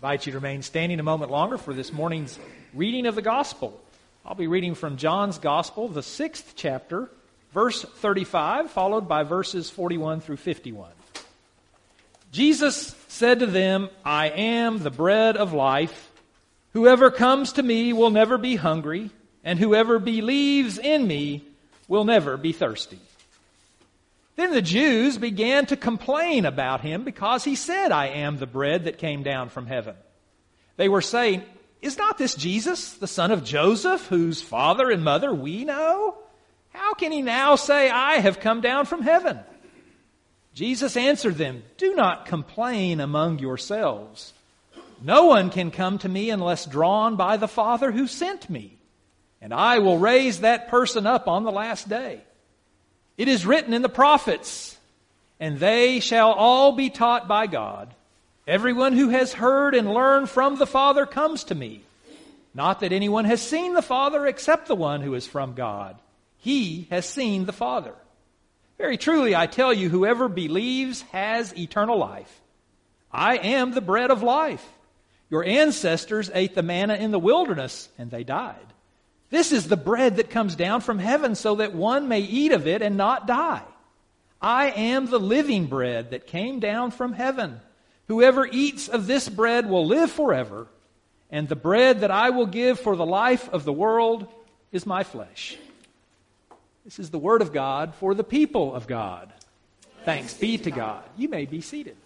I invite you to remain standing a moment longer for this morning's reading of the Gospel. I'll be reading from John's Gospel, the 6th chapter, verse 35, followed by verses 41 through 51. Jesus said to them, "I am the bread of life. Whoever comes to me will never be hungry, and whoever believes in me will never be thirsty." Then the Jews began to complain about him because he said, "I am the bread that came down from heaven." They were saying, "Is not this Jesus, the son of Joseph, whose father and mother we know? How can he now say, 'I have come down from heaven'?" Jesus answered them, "Do not complain among yourselves. No one can come to me unless drawn by the Father who sent me, and I will raise that person up on the last day. It is written in the prophets, 'And they shall all be taught by God. Everyone who has heard and learned from the Father comes to me. Not that anyone has seen the Father except the one who is from God. He has seen the Father. Very truly, I tell you, whoever believes has eternal life. I am the bread of life. Your ancestors ate the manna in the wilderness, and they died. This is the bread that comes down from heaven so that one may eat of it and not die. I am the living bread that came down from heaven. Whoever eats of this bread will live forever, and the bread that I will give for the life of the world is my flesh." This is the word of God for the people of God. Thanks be to God. You may be seated.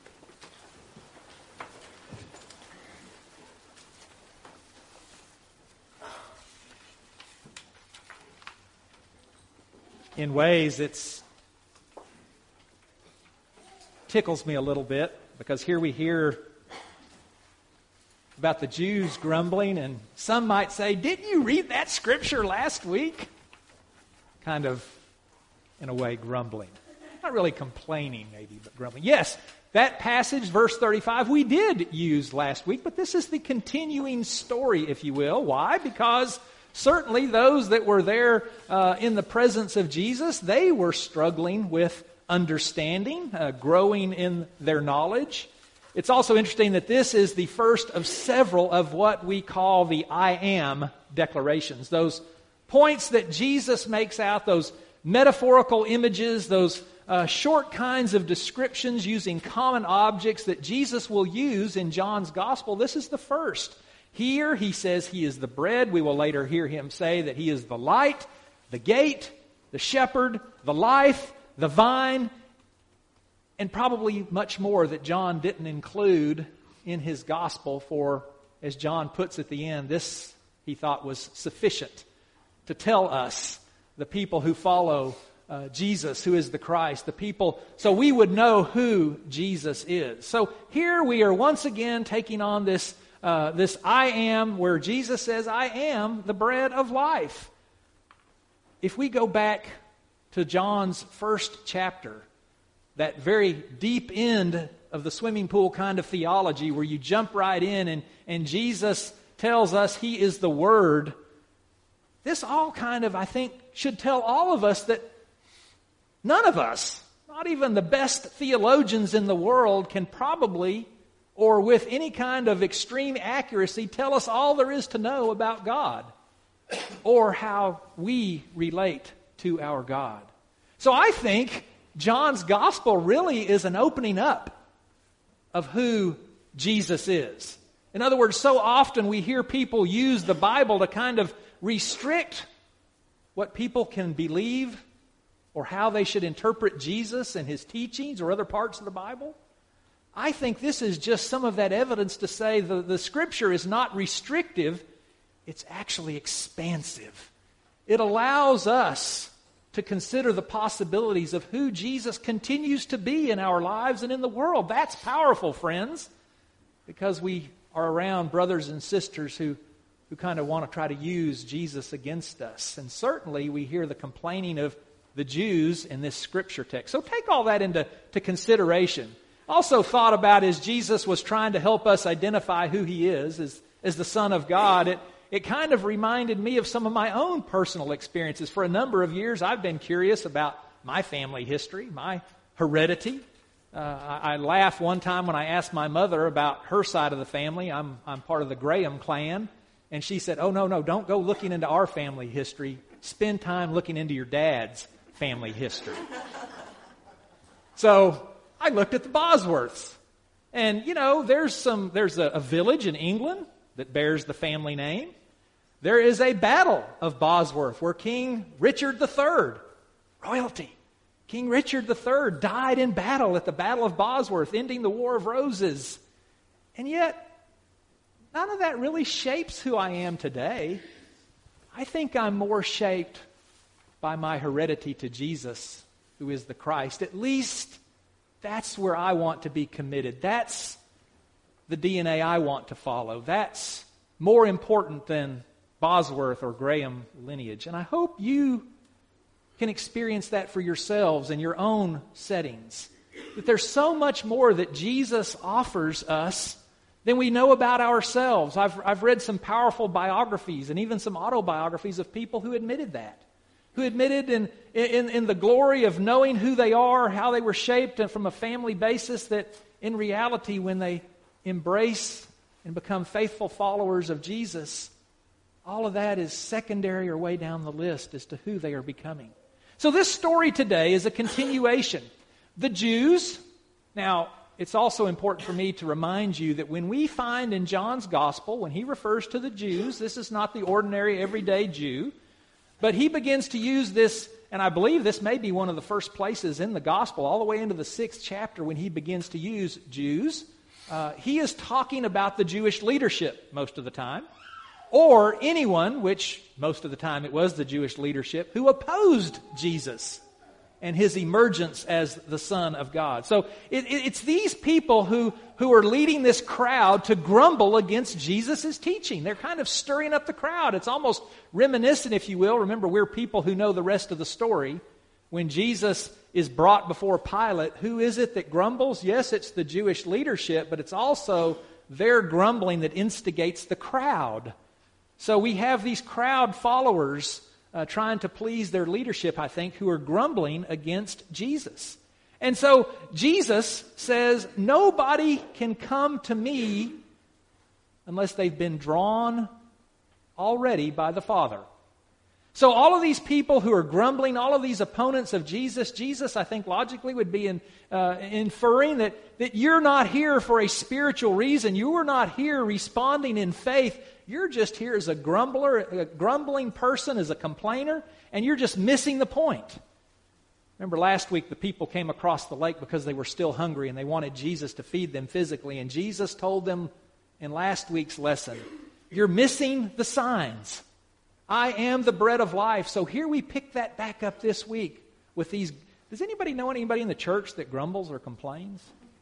In ways, it tickles me a little bit, because here we hear about the Jews grumbling, and some might say, "Didn't you read that scripture last week?" Kind of, in a way, grumbling. Not really complaining, maybe, but grumbling. Yes, that passage, verse 35, we did use last week, but this is the continuing story, if you will. Why? Because certainly those that were there in the presence of Jesus, they were struggling with understanding, growing in their knowledge. It's also interesting that this is the first of several of what we call the I am declarations. Those points that Jesus makes out, those metaphorical images, those short kinds of descriptions using common objects that Jesus will use in John's Gospel. This is the first. Here he says he is the bread. We will later hear him say that he is the light, the gate, the shepherd, the life, the vine, and probably much more that John didn't include in his gospel, for, as John puts at the end, this he thought was sufficient to tell us, the people who follow Jesus, who is the Christ, the people, so we would know who Jesus is. So here we are once again taking on this I am, where Jesus says, "I am the bread of life." If we go back to John's first chapter, that very deep end of the swimming pool kind of theology where you jump right in and Jesus tells us he is the Word, this all kind of, I think, should tell all of us that none of us, not even the best theologians in the world, can probably, or with any kind of extreme accuracy, tell us all there is to know about God or how we relate to our God. So I think John's Gospel really is an opening up of who Jesus is. In other words, so often we hear people use the Bible to kind of restrict what people can believe or how they should interpret Jesus and his teachings or other parts of the Bible. I think this is just some of that evidence to say the Scripture is not restrictive, it's actually expansive. It allows us to consider the possibilities of who Jesus continues to be in our lives and in the world. That's powerful, friends, because we are around brothers and sisters who kind of want to try to use Jesus against us. And certainly we hear the complaining of the Jews in this Scripture text. So take all that into consideration. Also thought about as Jesus was trying to help us identify who he is as the Son of God, it kind of reminded me of some of my own personal experiences. For a number of years, I've been curious about my family history, my heredity. I laughed one time when I asked my mother about her side of the family. I'm part of the Graham clan. And she said, "Oh, no, don't go looking into our family history. Spend time looking into your dad's family history." So I looked at the Bosworths. And, there's a village in England that bears the family name. There is a battle of Bosworth where King Richard III, royalty, King Richard III died in battle at the Battle of Bosworth, ending the War of Roses. And yet, none of that really shapes who I am today. I think I'm more shaped by my heredity to Jesus, who is the Christ. At least that's where I want to be committed. That's the DNA I want to follow. That's more important than Bosworth or Graham lineage. And I hope you can experience that for yourselves in your own settings. That there's so much more that Jesus offers us than we know about ourselves. I've read some powerful biographies and even some autobiographies of people who admitted that. Who admitted in the glory of knowing who they are, how they were shaped and from a family basis, that in reality when they embrace and become faithful followers of Jesus, all of that is secondary or way down the list as to who they are becoming. So this story today is a continuation. The Jews, now it's also important for me to remind you that when we find in John's gospel, when he refers to the Jews, this is not the ordinary everyday Jew, but he begins to use this, and I believe this may be one of the first places in the gospel, all the way into the 6th chapter when he begins to use Jews. He is talking about the Jewish leadership most of the time, or anyone, which most of the time it was the Jewish leadership, who opposed Jesus and his emergence as the Son of God. So it's these people who are leading this crowd to grumble against Jesus' teaching. They're kind of stirring up the crowd. It's almost reminiscent, if you will. Remember, we're people who know the rest of the story. When Jesus is brought before Pilate, who is it that grumbles? Yes, it's the Jewish leadership, but it's also their grumbling that instigates the crowd. So we have these crowd followers trying to please their leadership, I think, who are grumbling against Jesus. And so Jesus says, nobody can come to me unless they've been drawn already by the Father. So all of these people who are grumbling, all of these opponents of Jesus, I think logically would be inferring that you're not here for a spiritual reason. You are not here responding in faith. You're just here as a grumbler, a grumbling person, as a complainer, and you're just missing the point. Remember last week the people came across the lake because they were still hungry and they wanted Jesus to feed them physically. And Jesus told them in last week's lesson, you're missing the signs. I am the bread of life. So here we pick that back up this week with these. Does anybody know anybody in the church that grumbles or complains?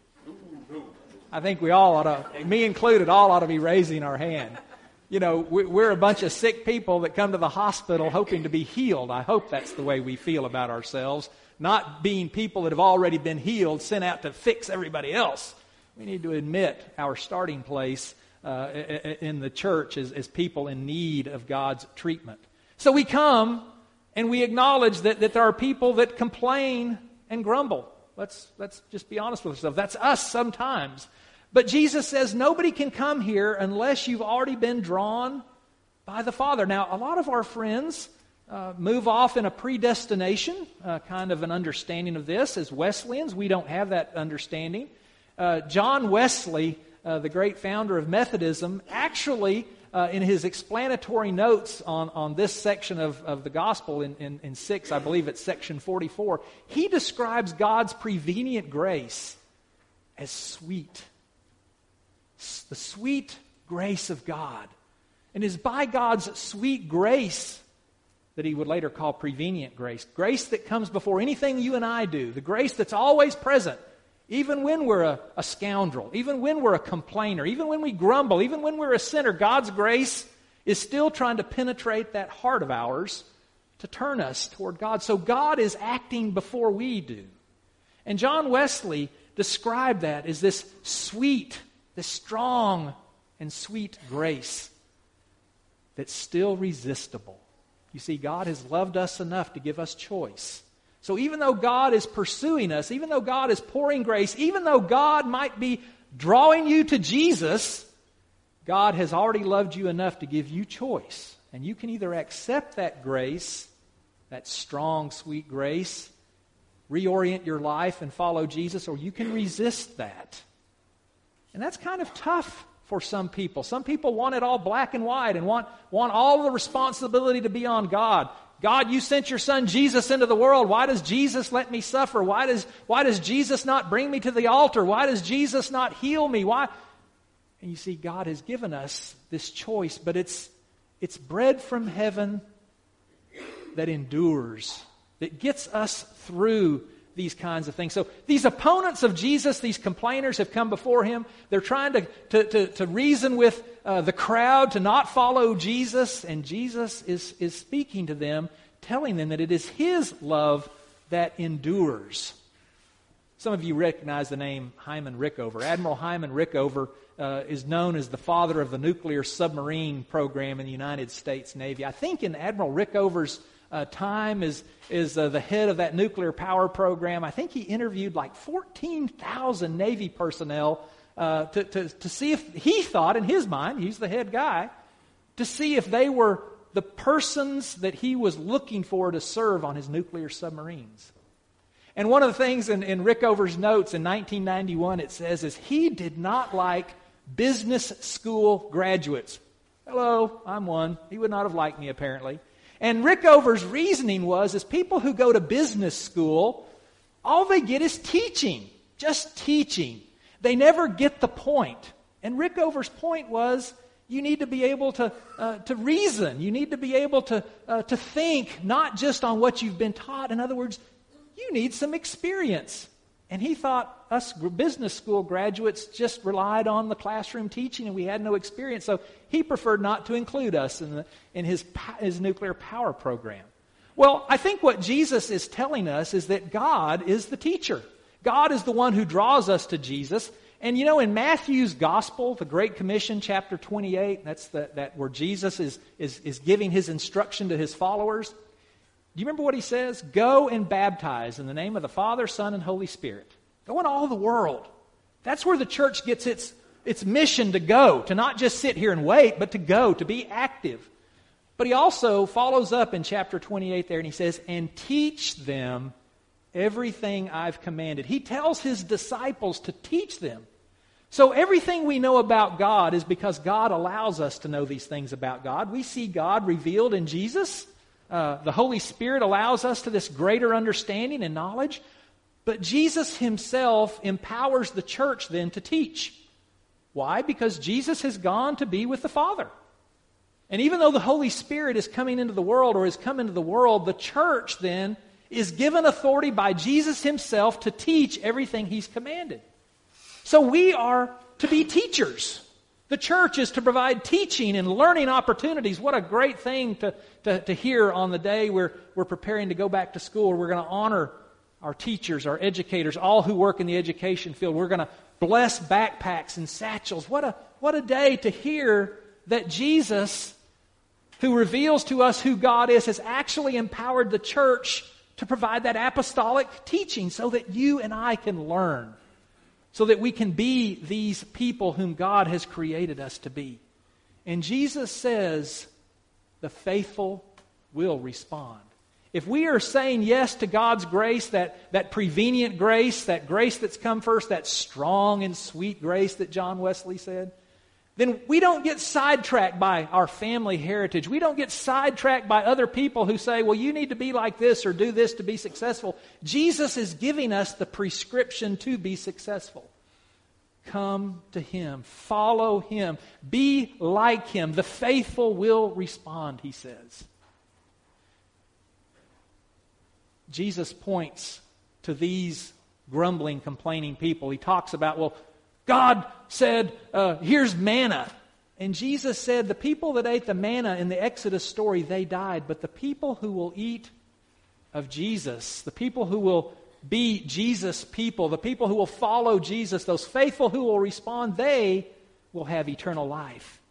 I think we all ought to, me included, all ought to be raising our hand. We're a bunch of sick people that come to the hospital hoping to be healed. I hope that's the way we feel about ourselves, not being people that have already been healed, sent out to fix everybody else. We need to admit our starting place in the church as people in need of God's treatment. So we come and we acknowledge that there are people that complain and grumble. Let's just be honest with ourselves. That's us sometimes. But Jesus says nobody can come here unless you've already been drawn by the Father. Now, a lot of our friends move off in a predestination, kind of an understanding of this. As Wesleyans, we don't have that understanding. John Wesley, the great founder of Methodism, actually, in his explanatory notes on this section of the gospel in 6, I believe it's section 44, he describes God's prevenient grace as sweet. The sweet grace of God. And it is by God's sweet grace that he would later call prevenient grace. Grace that comes before anything you and I do. The grace that's always present. Even when we're a scoundrel. Even when we're a complainer. Even when we grumble. Even when we're a sinner. God's grace is still trying to penetrate that heart of ours to turn us toward God. So God is acting before we do. And John Wesley described that as this sweet, this strong and sweet grace that's still resistible. You see, God has loved us enough to give us choice. So even though God is pursuing us, even though God is pouring grace, even though God might be drawing you to Jesus, God has already loved you enough to give you choice. And you can either accept that grace, that strong, sweet grace, reorient your life and follow Jesus, or you can resist that. And that's kind of tough for some people. Some people want it all black and white and want all the responsibility to be on God. God, you sent your son Jesus into the world. Why does Jesus let me suffer? Why does Jesus not bring me to the altar? Why does Jesus not heal me? Why? And you see, God has given us this choice, but it's bread from heaven that endures, that gets us through these kinds of things. So these opponents of Jesus, these complainers have come before him. They're trying to reason with the crowd to not follow Jesus, and Jesus is speaking to them, telling them that it is his love that endures. Some of you recognize the name Hyman Rickover. Admiral Hyman Rickover is known as the father of the nuclear submarine program in the United States Navy. I think in Admiral Rickover's time is the head of that nuclear power program. I think he interviewed like 14,000 Navy personnel to see if he thought, in his mind, he's the head guy, to see if they were the persons that he was looking for to serve on his nuclear submarines. And one of the things in Rickover's notes in 1991, it says, is he did not like business school graduates. Hello, I'm one. He would not have liked me, apparently. And Rickover's reasoning is people who go to business school, all they get is teaching, just teaching. They never get the point. And Rickover's point was, you need to be able to reason. You need to be able to think, not just on what you've been taught. In other words, you need some experience. And he thought us business school graduates just relied on the classroom teaching and we had no experience. So he preferred not to include us in his nuclear power program. Well, I think what Jesus is telling us is that God is the teacher. God is the one who draws us to Jesus. And you know, in Matthew's Gospel, the Great Commission, chapter 28, that's that where Jesus is giving his instruction to his followers. Do you remember what he says? Go and baptize in the name of the Father, Son, and Holy Spirit. Go in all the world. That's where the church gets its mission to go, to not just sit here and wait, but to go, to be active. But he also follows up in chapter 28 there, and he says, and teach them everything I've commanded. He tells his disciples to teach them. So everything we know about God is because God allows us to know these things about God. We see God revealed in Jesus. The Holy Spirit allows us to this greater understanding and knowledge. But Jesus himself empowers the church then to teach. Why? Because Jesus has gone to be with the Father. And even though the Holy Spirit is coming into the world or has come into the world, the church then is given authority by Jesus himself to teach everything he's commanded. So we are to be teachers. The church is to provide teaching and learning opportunities. What a great thing to hear on the day we're preparing to go back to school. We're going to honor our teachers, our educators, all who work in the education field. We're going to bless backpacks and satchels. What a day to hear that Jesus, who reveals to us who God is, has actually empowered the church to provide that apostolic teaching so that you and I can learn, so that we can be these people whom God has created us to be. And Jesus says, the faithful will respond. If we are saying yes to God's grace, that prevenient grace, that grace that's come first, that strong and sweet grace that John Wesley said, then we don't get sidetracked by our family heritage. We don't get sidetracked by other people who say, well, you need to be like this or do this to be successful. Jesus is giving us the prescription to be successful. Come to him. Follow him. Be like him. The faithful will respond, he says. Jesus points to these grumbling, complaining people. He talks about, well, God said, here's manna. And Jesus said, the people that ate the manna in the Exodus story, they died. But the people who will eat of Jesus, the people who will be Jesus people, the people who will follow Jesus, those faithful who will respond, they will have eternal life.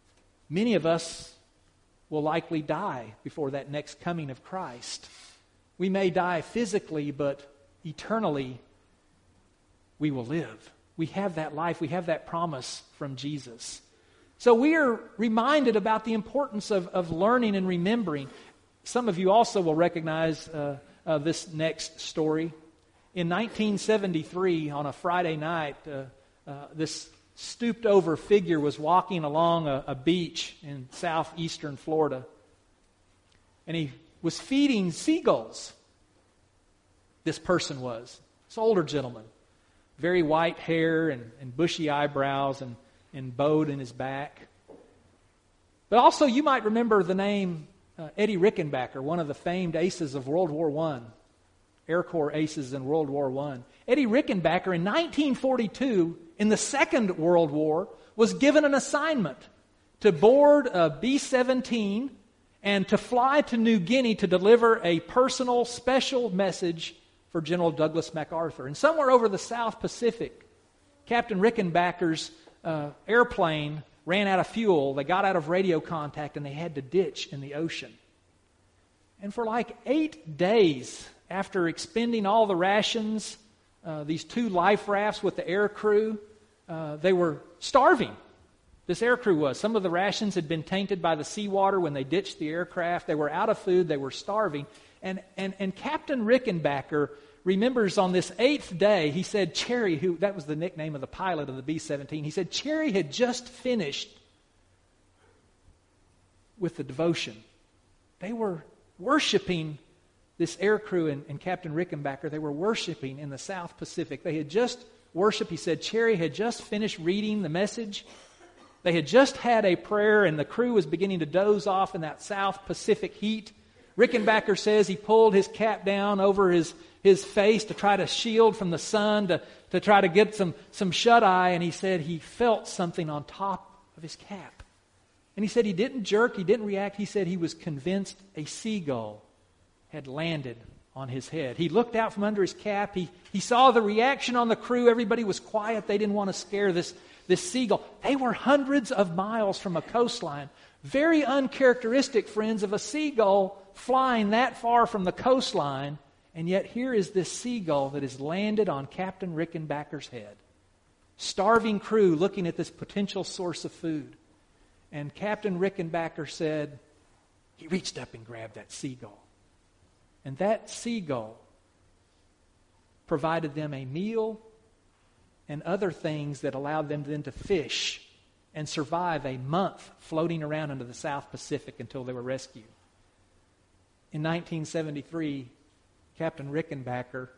Many of us will likely die before that next coming of Christ. We may die physically, but eternally we will live. We have that life. We have that promise from Jesus. So we are reminded about the importance of learning and remembering. Some of you also will recognize this next story. In 1973, on a Friday night, this stooped-over figure was walking along a beach in southeastern Florida, and he was feeding seagulls. This person was. This older gentleman. Very white hair and bushy eyebrows and bowed in his back. But also you might remember the name Eddie Rickenbacker, one of the famed aces of World War I. Air Corps aces in World War I. Eddie Rickenbacker in 1942, in the Second World War, was given an assignment to board a B-17 and to fly to New Guinea to deliver a personal special message for General Douglas MacArthur. And somewhere over the South Pacific, Captain Rickenbacker's airplane ran out of fuel. They got out of radio contact and they had to ditch in the ocean. And for like 8 days after expending all the rations, these 2 life rafts with the air crew, they were starving. This air crew was. Some of the rations had been tainted by the seawater when they ditched the aircraft. They were out of food. They were starving. And Captain Rickenbacker remembers on this 8th day, he said Cherry, that was the nickname of the pilot of the B-17, he said Cherry had just finished with the devotion. They were worshiping, this air crew and Captain Rickenbacker, they were worshiping in the South Pacific. They had just worshiped. He said Cherry had just finished reading the message. They had just had a prayer, and the crew was beginning to doze off in that South Pacific heat. Rickenbacker says he pulled his cap down over his face to try to shield from the sun, to try to get some shut-eye, and he said he felt something on top of his cap. And he said he didn't jerk, he didn't react. He said he was convinced a seagull had landed on his head. He looked out from under his cap. He saw the reaction on the crew. Everybody was quiet. They didn't want to scare this seagull. They were hundreds of miles from a coastline. Very uncharacteristic, friends, of a seagull flying that far from the coastline. And yet here is this seagull that has landed on Captain Rickenbacker's head. Starving crew looking at this potential source of food. And Captain Rickenbacker said, he reached up and grabbed that seagull. And that seagull provided them a meal and other things that allowed them then to fish and survive a month floating around into the South Pacific until they were rescued. In 1973, Captain Rickenbacker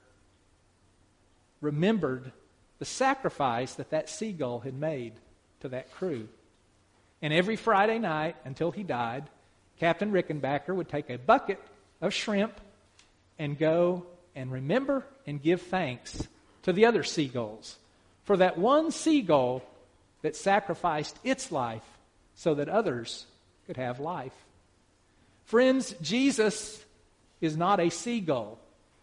remembered the sacrifice that seagull had made to that crew. And every Friday night until he died, Captain Rickenbacker would take a bucket of shrimp and go and remember and give thanks to the other seagulls for that one seagull that sacrificed its life so that others could have life. Friends, Jesus is not a seagull,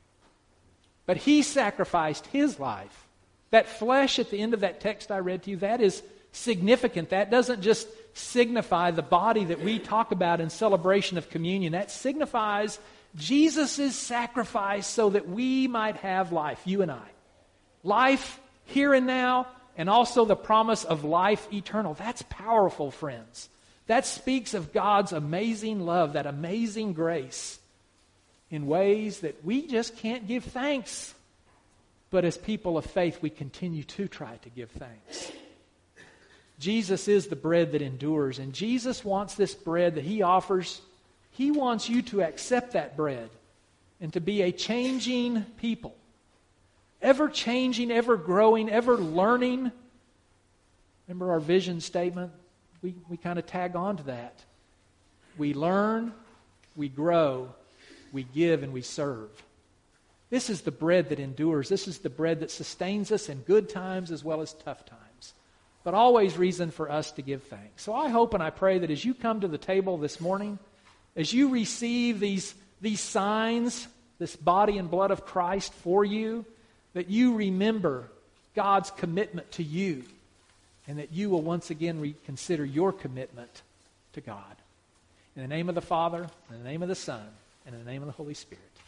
but he sacrificed his life. That flesh at the end of that text I read to you, that is significant. That doesn't just signify the body that we talk about in celebration of communion. That signifies Jesus' sacrifice so that we might have life, you and I. Life here and now, and also the promise of life eternal. That's powerful, friends. That speaks of God's amazing love, that amazing grace, in ways that we just can't give thanks. But as people of faith, we continue to try to give thanks. Jesus is the bread that endures, and Jesus wants this bread that he offers. He wants you to accept that bread and to be a changing people. Ever changing, ever growing, ever learning. Remember our vision statement? We kind of tag on to that. We learn, we grow, we give, and we serve. This is the bread that endures. This is the bread that sustains us in good times as well as tough times. But always reason for us to give thanks. So I hope and I pray that as you come to the table this morning, as you receive these signs, this body and blood of Christ for you, that you remember God's commitment to you, and that you will once again reconsider your commitment to God. In the name of the Father, in the name of the Son, and in the name of the Holy Spirit.